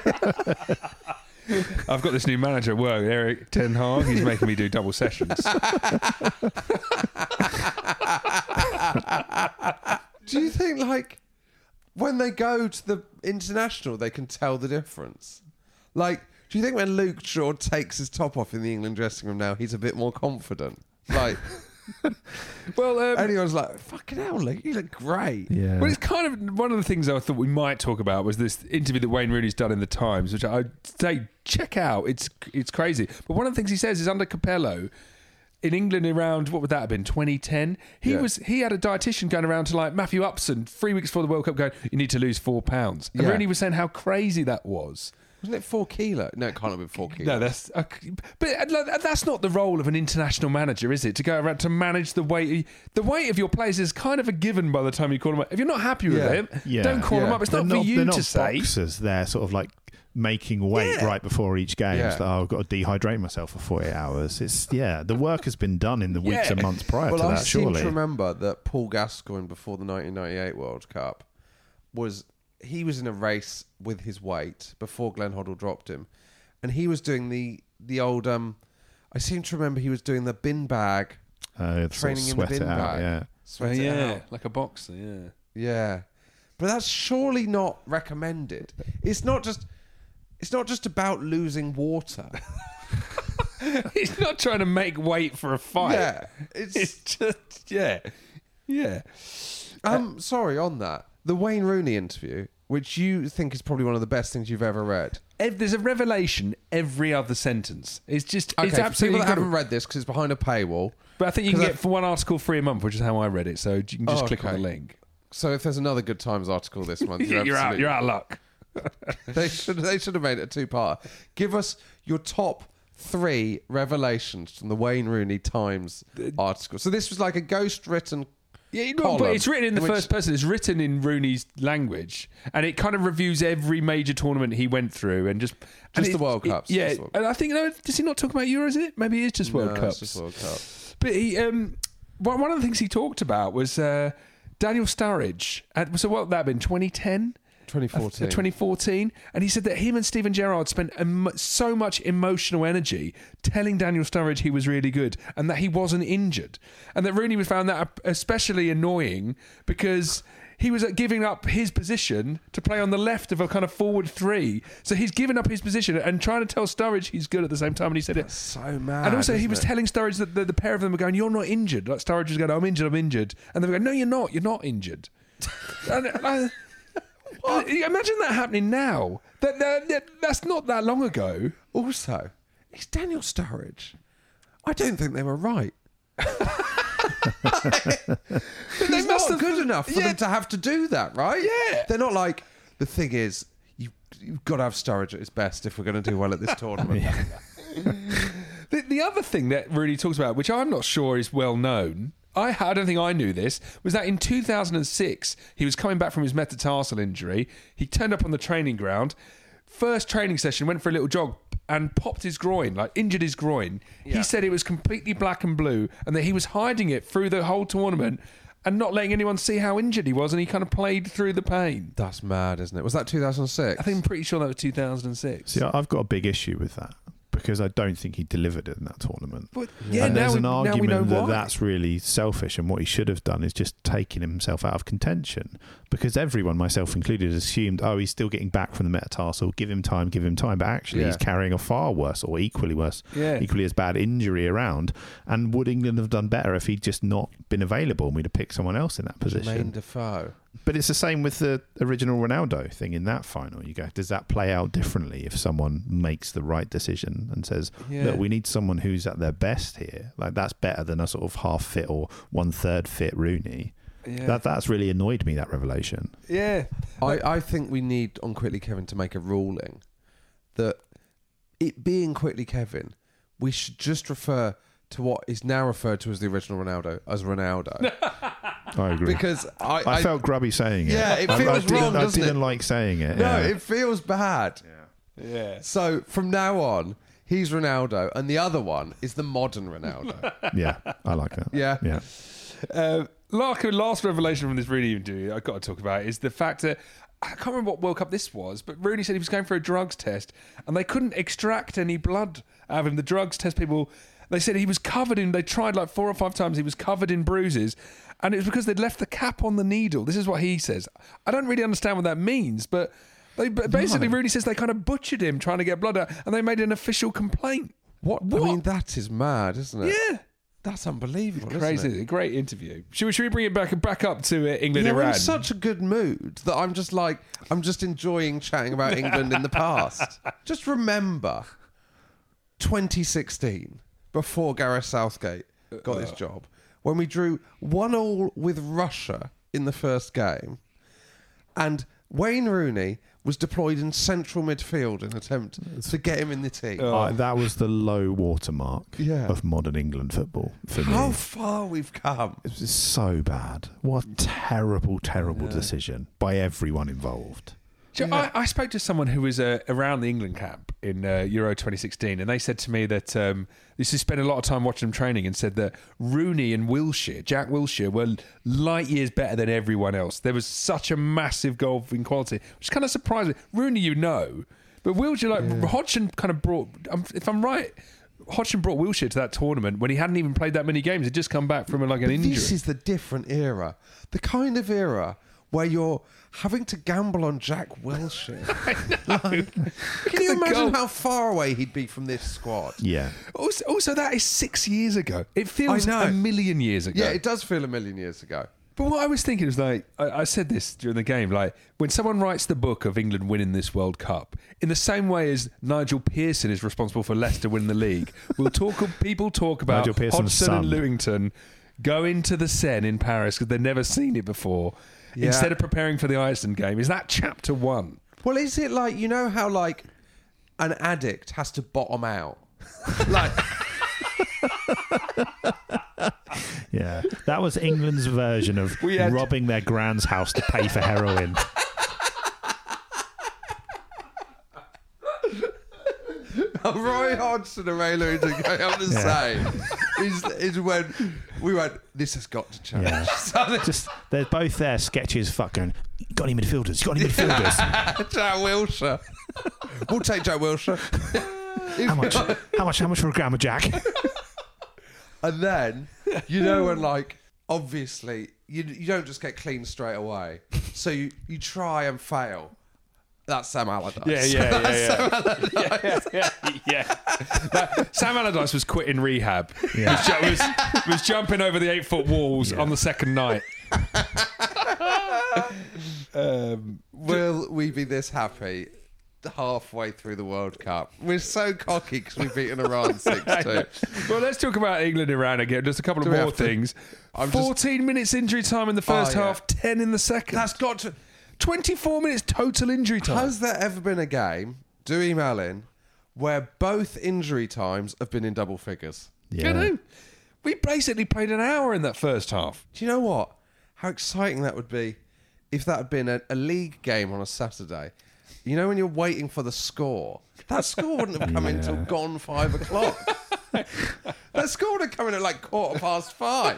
I've got this new manager at work, Eric Ten Hag. He's making me do double sessions. Do you think, like, when they go to the international, they can tell the difference? Like, do you think when Luke Shaw takes his top off in the England dressing room now, he's a bit more confident? Like, well, um, anyone's like, fucking hell, Luke, you look great. Yeah. Well, it's kind of one of the things I thought we might talk about was this interview that Wayne Rooney's done in the Times, which I'd say check out. It's it's crazy. But one of the things he says is under Capello in England around what would that have been twenty ten. He Yeah. was he had a dietitian going around to like Matthew Upson three weeks before the World Cup going, you need to lose four pounds. And Yeah. Rooney was saying how crazy that was. Wasn't it four kilo? No, it can't have been four kilos. No, that's uh, but uh, that's not the role of an international manager, is it? To go around to manage the weight, the weight of your players is kind of a given by the time you call them up. If you're not happy with Yeah. it, Yeah. don't call Yeah. them up. It's They're not for you they're to not say. boxers. They're sort of like making weight Yeah. right before each game. Yeah. It's like, oh, I've got to dehydrate myself for forty-eight hours. It's yeah, the work has been done in the weeks Yeah. and months prior Well, to I that. seem Surely, to remember that Paul Gascoigne, before the nineteen ninety-eight World Cup, was he was in a race with his weight before Glenn Hoddle dropped him, and he was doing the the old. Um, I seem to remember he was doing the bin bag uh, training in the sweat bin it out. bag. Yeah, Sweat it yeah, out. like a boxer. Yeah. Yeah, but that's surely not recommended. It's not just. It's not just about losing water. He's not trying to make weight for a fight. Yeah, it's, It's just yeah, yeah. Um, sorry on that. The Wayne Rooney interview, which you think is probably one of the best things you've ever read. Ev- There's a revelation every other sentence. It's just Okay, it's for absolutely people that incredible. haven't read this because it's behind a paywall. But I think you can 'Cause get I- for one article free a month, which is how I read it. So you can just Oh, click on okay. the link. So if there's another Good Times article this month, you're, You're out. absolutely- You're out of luck. they should they should have made it a two-part. Give us your top three revelations from the Wayne Rooney Times article. So this was like a ghost-written. Yeah, no, column but it's written in the which- first person. It's written in Rooney's language, and it kind of reviews every major tournament he went through, and just and Just the it- World it- Cups, yeah, just the World and I think no, does he not talk about Euros? Is it maybe it's just World No, Cups. it's just World Cup. But he, um, one one of the things he talked about was uh, Daniel Sturridge. At, so what would that have been? twenty ten twenty fourteen twenty fourteen And he said that him and Steven Gerrard spent em- so much emotional energy telling Daniel Sturridge he was really good and that he wasn't injured. And that Rooney was found that especially annoying because he was giving up his position to play on the left of a kind of forward three. So he's given up his position and trying to tell Sturridge he's good at the same time. And he said That's it. so mad. And also, he isn't was it? telling Sturridge that the, the pair of them were going, "You're not injured." Like Sturridge was going, "I'm injured, I'm injured," and they were going, "No, you're not. You're not injured." and, uh, uh, imagine that happening now. That, that, that that's not that long ago. Also, it's Daniel Sturridge. I don't think they were right. They He's must not have- good enough for yeah. them to have to do that, right? Yeah. They're not like, the thing is, you, you've got to have Sturridge at his best if we're going to do well at this tournament. The, the other thing that Rooney talks about, which I'm not sure is well known, I, I don't think I knew this, was that in two thousand six, he was coming back from his metatarsal injury. He turned up on the training ground. First training session, went for a little jog and popped his groin, like injured his groin. Yeah. He said it was completely black and blue and that he was hiding it through the whole tournament and not letting anyone see how injured he was, and he kind of played through the pain. That's mad, isn't it? Was that two thousand six? I think I'm pretty sure that was two thousand six. See, I- I've got a big issue with that because I don't think he delivered in that tournament. But, yeah, and now there's we- an now we argument know that why. that's really selfish, and what he should have done is just taken himself out of contention, because everyone, myself included, assumed, oh, he's still getting back from the metatarsal, give him time, give him time, but actually Yeah. he's carrying a far worse or equally worse, Yeah. equally as bad injury around. And would England have done better if he'd just not been available and we'd have picked someone else in that position? Jermaine Defoe. But it's the same with the original Ronaldo thing in that final. You go, does that play out differently if someone makes the right decision and says, Yeah. look, we need someone who's at their best here? Like, that's better than a sort of half fit or one third fit Rooney. Yeah. That That's really annoyed me, that revelation. Yeah. I, I think we need, on Quickly Kevin, to make a ruling that it being Quickly Kevin, we should just refer to what is now referred to as the original Ronaldo as Ronaldo. I agree. Because I, I, felt grubby saying it. Yeah, it I- I feels didn't- wrong, I doesn't didn't it? like saying it. No, yeah. it feels bad. Yeah. So from now on, he's Ronaldo, and the other one is the modern Ronaldo. yeah, I like that. Yeah. Yeah. Uh, like, last revelation from this Rooney interview I've got to talk about is the fact that I can't remember what World Cup this was, but Rooney said he was going for a drugs test and they couldn't extract any blood out of him. The drugs test people, they said he was covered in, they tried like four or five times, he was covered in bruises, and it was because they'd left the cap on the needle. This is what he says. I don't really understand what that means, but they but basically No. Rooney says they kind of butchered him trying to get blood out, and they made an official complaint. What? I mean, that is mad, isn't it? Yeah. That's unbelievable, Crazy, isn't it? great interview. Should we, should we bring it back back up to uh, England Yeah, we're Iran? in such a good mood that I'm just like, I'm just enjoying chatting about England in the past. Just remember twenty sixteen, before Gareth Southgate got his job, when we drew one all with Russia in the first game, and Wayne Rooney was deployed in central midfield in an attempt to get him in the team. Oh. Uh, that was the low watermark yeah. of modern England football for How me. far we've come. It was so bad. What a terrible, terrible yeah. decision by everyone involved. So yeah. I, I spoke to someone who was uh, around the England camp in uh, Euro twenty sixteen, and they said to me that um, they spent a lot of time watching them training, and said that Rooney and Wilshere, Jack Wilshere, were light years better than everyone else. There was such a massive gulf in quality, which is kind of surprising. Rooney, you know, but Wilshere, like yeah. Hodgson, kind of brought. Um, if I'm right. Hodgson brought Wilshere to that tournament when he hadn't even played that many games. He'd just come back from like an but injury. This is the different era. The kind of era where you're having to gamble on Jack Wilshere. Like, can you imagine goal. how far away he'd be from this squad? Yeah. Also, also, that is six years ago. It feels a million years ago. Yeah, it does feel a million years ago. But what I was thinking was like, I, I said this during the game, like when someone writes the book of England winning this World Cup, in the same way as Nigel Pearson is responsible for Leicester winning the league, we'll talk. People talk about Hodgson son. and Lewington going to the Seine in Paris because they've never seen it before. Yeah. Instead of preparing for the Iceland game. Is that chapter one? Well, is it like, you know how like an addict has to bottom out? Like... yeah, that was England's version of had... robbing their grand's house to pay for heroin. Roy Hodgson and Ray Lewington going on to say is, is when we went, this has got to change. Yeah. So just they're both there, sketches, fucking, got any midfielders? Got any midfielders? Jack Wilshere. We'll take Jack Wilshere. how much? How much? How much for a gram of Jack? And then, you know, when like, obviously, you you don't just get clean straight away. So you, you try and fail. That's Sam Allardyce. Yeah, yeah, yeah, yeah. Sam Allardyce. yeah, yeah, yeah. That, Sam Allardyce was quitting rehab. Yeah. Was, was, was jumping over the eight-foot walls yeah. on the second night. um, Will we be this happy halfway through the World Cup? We're so cocky because we've beaten Iran six two. Well, let's talk about England Iran again. Just a couple Do of more things. To, fourteen just... minutes injury time in the first oh, yeah. half, ten in the second. That's got to... twenty-four minutes total injury time. Has there ever been a game, do email in, where both injury times have been in double figures? Yeah. You know, we basically played an hour in that first half. Do you know what? How exciting that would be if that had been a, a league game on a Saturday. You know when you're waiting for the score? That score wouldn't have come yeah. in until gone five o'clock. That score would have come in at like quarter past five.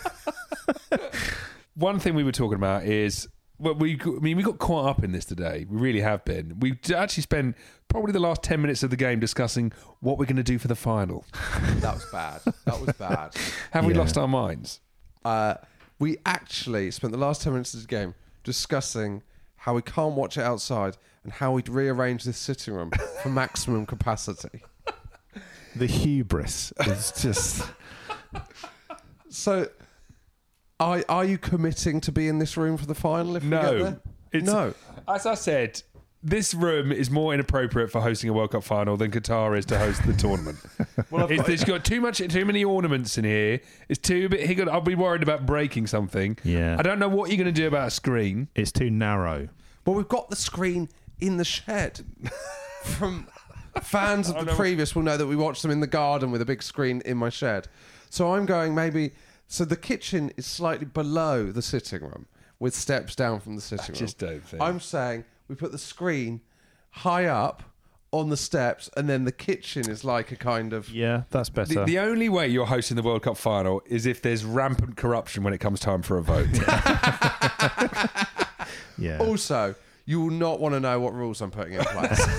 One thing we were talking about is... Well, we, I mean, we got caught up in this today. We really have been. We actually spent probably the last ten minutes of the game discussing what we're going to do for the final. That was bad. That was bad. Have yeah. we lost our minds? Uh, we actually spent the last ten minutes of the game discussing how we can't watch it outside and how we'd rearrange this sitting room for maximum capacity. The hubris is just... So... Are, are you committing to be in this room for the final if no, we get there? It's, no. As I said, this room is more inappropriate for hosting a World Cup final than Qatar is to host the tournament. Well, it's, got, it's got too much, too many ornaments in here. It's too bit. He got, I'll be worried about breaking something. Yeah. I don't know what you're going to do about a screen. It's too narrow. Well, we've got the screen in the shed. From fans of the previous will know that we watched them in the garden with a big screen in my shed. So I'm going maybe... So the kitchen is slightly below the sitting room with steps down from the sitting I room. just don't think. I'm saying we put the screen high up on the steps and then the kitchen is like a kind of... Yeah, that's better. The, the only way you're hosting the World Cup final is if there's rampant corruption when it comes time for a vote. Yeah. Also, you will not want to know what rules I'm putting in place.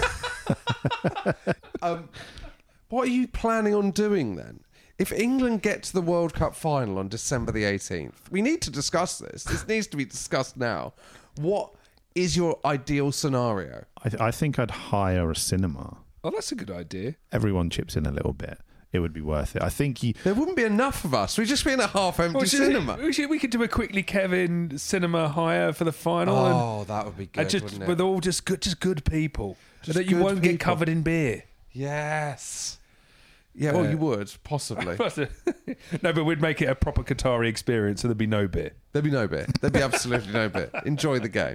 um, what are you planning on doing then? If England get to the World Cup final on December the eighteenth, we need to discuss this. This needs to be discussed now. What is your ideal scenario? I, th- I think I'd hire a cinema. Oh, that's a good idea. Everyone chips in a little bit. It would be worth it. I think you... There wouldn't be enough of us. We'd just be in a half-empty well, cinema. We, should, we could do a quickly Kevin cinema hire for the final. Oh, and, that would be good, just, wouldn't it? With all just good, just good people. Just that you good won't people. get covered in beer. Yes. Yeah, well, Uh, you would, possibly. No, but we'd make it a proper Qatari experience, so there'd be no beer. There'd be no beer. There'd be absolutely no beer. Enjoy the game.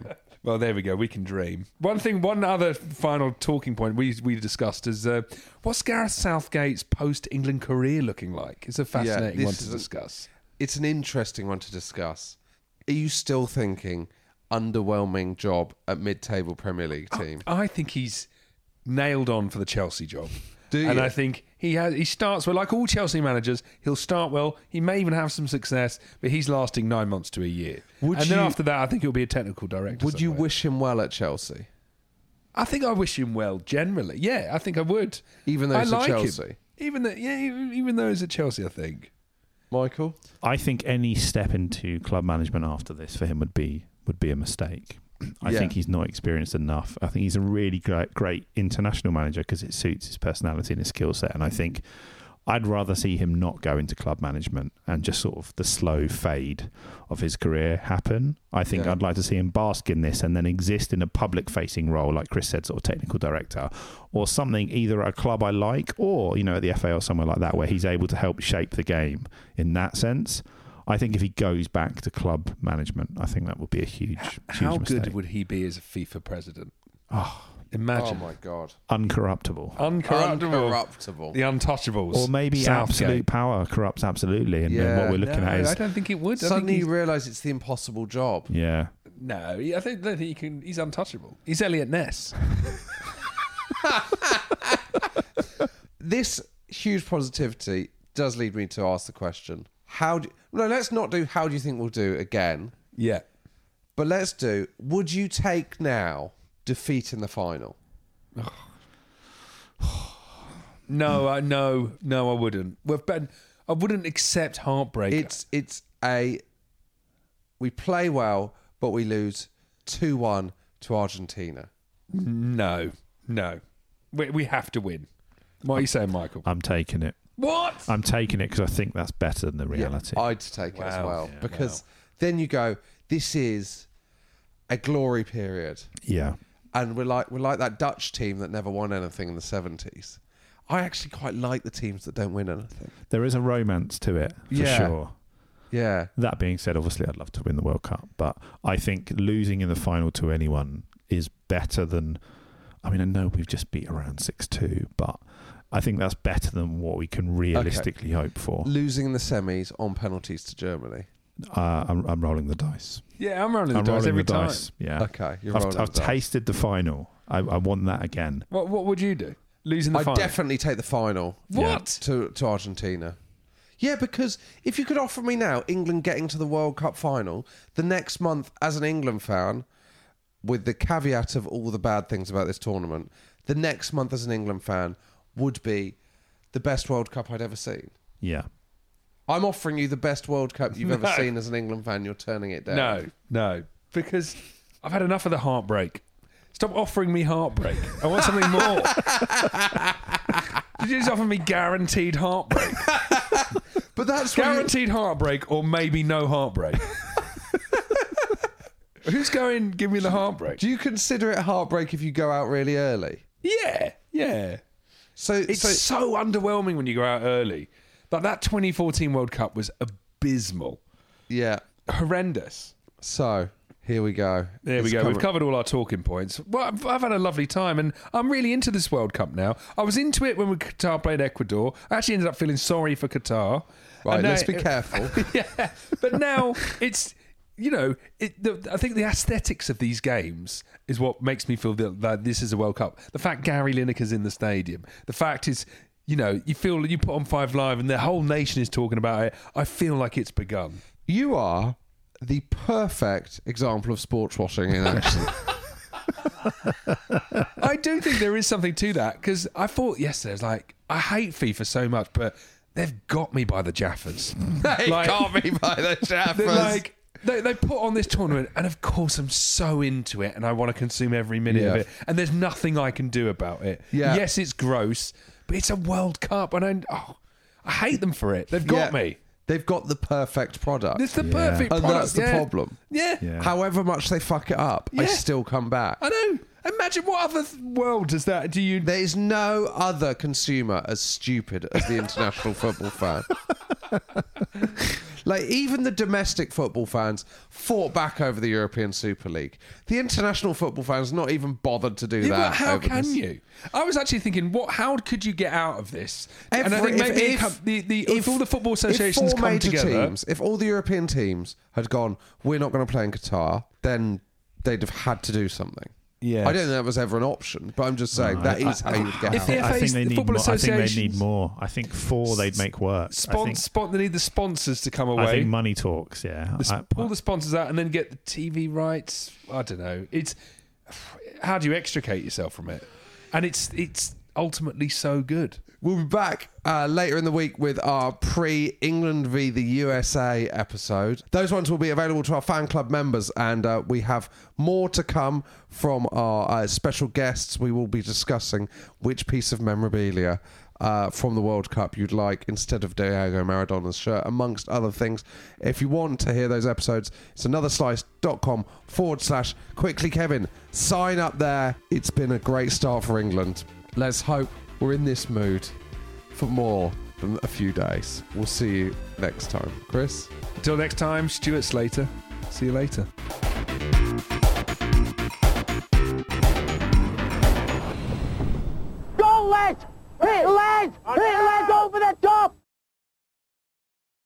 Well, there we go. We can dream. One thing, one other final talking point we we discussed is uh, what's Gareth Southgate's post-England career looking like? It's a fascinating yeah, one to a, discuss. It's an interesting one to discuss. Are you still thinking underwhelming job at mid-table Premier League team? I, I think he's nailed on for the Chelsea job. Do you? And I think he has. He starts well, like all Chelsea managers. He'll start well. He may even have some success, but he's lasting nine months to a year. Would and you, then after that, I think he'll be a technical director. Would you somewhere. wish him well at Chelsea? I think I wish him well. Generally, yeah, I think I would. Even though I it's like at Chelsea, him. even though yeah, even though it's at Chelsea, I think. Michael, I think any step into club management after this for him would be would be a mistake. I Yeah. think he's not experienced enough. I think he's a really great, great international manager because it suits his personality and his skill set. And I think I'd rather see him not go into club management and just sort of the slow fade of his career happen. I think Yeah. I'd like to see him bask in this and then exist in a public-facing role, like Chris said, sort of technical director, or something either at a club I like or, you know, at the F A or somewhere like that, where he's able to help shape the game in that sense. I think if he goes back to club management, I think that would be a huge, huge How mistake. good would he be as a FIFA president? Oh, imagine! Oh my God! Uncorruptible, uncorruptible, uncorruptible, the untouchables, or maybe Southgate. absolute power corrupts absolutely. And then Yeah. what we're looking No, at is I don't think it would. I Suddenly think you realise it's the impossible job. yeah. No, I think, I think he can. He's untouchable. He's Elliot Ness. This huge positivity does lead me to ask the question: How do? No, let's not do. How do you think we'll do again? Yeah, but let's do. Would you take now defeat in the final? No, I no, no, I wouldn't. We've been, I wouldn't accept heartbreak. It's it's a. We play well, but we lose two one to Argentina. No, no, we we have to win. What are you saying, Michael? I'm taking it. What? I'm taking it because I think that's better than the reality. Yeah, I'd take it as Wow. well Yeah, because wow. then you go. This is a glory period. Yeah. And we're like we're like that Dutch team that never won anything in the seventies. I actually quite like the teams that don't win anything. There is a romance to it, for Yeah. sure. Yeah. That being said, obviously I'd love to win the World Cup, but I think losing in the final to anyone is better than... I mean, I know we've just beat around six two, but I think that's better than what we can realistically hope for. Losing in the semis on penalties to Germany. Uh, I'm, I'm rolling the dice. Yeah, I'm rolling the I'm dice rolling every the time. dice. Yeah. Okay, you're I've, rolling I've the dice. tasted the final. I, I want that again. What What would you do? Losing the I'd final? definitely take the final. What? To to Argentina. Yeah, because if you could offer me now England getting to the World Cup final, the next month as an England fan, with the caveat of all the bad things about this tournament, the next month as an England fan would be the best World Cup I'd ever seen. Yeah. I'm offering you the best World Cup you've ever No. seen as an England fan. You're turning it down. No, no, because I've had enough of the heartbreak. Stop offering me heartbreak. I want something more. Did you just offer me guaranteed heartbreak? But that's what you- guaranteed heartbreak, or maybe no heartbreak. Who's going? Give me the heartbreak. Do you consider it heartbreak if you go out really early? Yeah, yeah. So It's so, so underwhelming when you go out early. Like that twenty fourteen World Cup was abysmal, yeah. horrendous. So here we go. There we It's go. come- We've covered all our talking points. Well, I've, I've had a lovely time, and I'm really into this World Cup now. I was into it when we Qatar played Ecuador. I actually ended up feeling sorry for Qatar. Right, And now- let's be careful. yeah, but now it's you know, it, the, I think the aesthetics of these games is what makes me feel that, that this is a World Cup. The fact Gary Lineker's in the stadium, the fact is, you know, you feel you put on Five Live and the whole nation is talking about it. I feel like it's begun. You are the perfect example of sports washing in action. I do think there is something to that because I thought yesterday, I was like, I hate FIFA so much, but they've got me by the Jaffers. They got me by the Jaffers. They're like, they, they put on this tournament, and of course I'm so into it, and I want to consume every minute Yeah. of it, and there's nothing I can do about it. Yeah. Yes, it's gross, but it's a World Cup, and I, oh, I hate them for it. They've got Yeah. me. They've got the perfect product. It's the perfect and product. that's the yeah. problem. Yeah. Yeah. However much they fuck it up, I Yeah. still come back. I know. Imagine what other th- world does that do you... There is no other consumer as stupid as the international football fan. Like, even the domestic football fans fought back over the European Super League. The international football fans not even bothered to do Yeah, that. but how over can this. you? I was actually thinking, what? How could you get out of this? Every, and I think maybe if, it come- the, the, if, if all the football associations if four come major together, teams, if all the European teams had gone, we're not going to play in Qatar, then they'd have had to do something. Yeah. I don't think that was ever an option, but I'm just saying No, that I- is I- how you would get If out. the F I think A's, they the need football more. I think they need associations- more. I think four they'd make work. I Spon- think, spon- they need the sponsors to come away. I think money talks. Yeah, The sp- I- pull the sponsors out and then get the T V rights. I don't know. It's how do you extricate yourself from it? And it's it's ultimately so good. We'll be back uh, later in the week with our pre-England v the U S A episode. Those ones will be available to our fan club members, and uh, we have more to come from our uh, special guests. We will be discussing which piece of memorabilia uh, from the World Cup you'd like instead of Diego Maradona's shirt, amongst other things. If you want to hear those episodes, it's anotherslice.com forward slash quickly Kevin. Sign up there. It's been a great start for England. Let's hope we're in this mood for more than a few days. We'll see you next time. Chris? Until next time, Stuart Slater. See you later. Go, lads! Hit, lads! Hit, lads, over the top!